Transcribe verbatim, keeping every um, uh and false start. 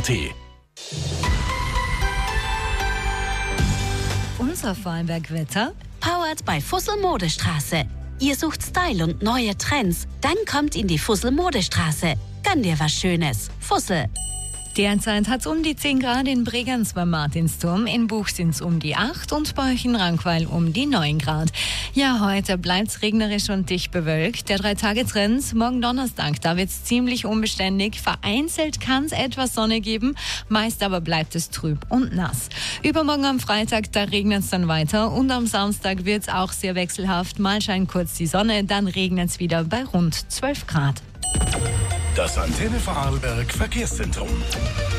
t. Unser Vorarlberg-Wetter powered by Fussel Modestraße. Ihr sucht Style und neue Trends? Dann kommt in die Fussel Modestraße. Gönn dir was Schönes. Fussel. Derzeit hat es um die zehn Grad in Bregenz beim Martinsturm, in Buch sind es um die acht und bei euch in Rankweil um die neun Grad. Ja, heute bleibt es regnerisch und dicht bewölkt. Der Drei-Tage-Trend, morgen Donnerstag, da wird es ziemlich unbeständig. Vereinzelt kann es etwas Sonne geben, meist aber bleibt es trüb und nass. Übermorgen am Freitag, da regnet es dann weiter und am Samstag wird es auch sehr wechselhaft. Mal scheint kurz die Sonne, dann regnet es wieder bei rund zwölf Grad. Das Antenne Vorarlberg Verkehrszentrum.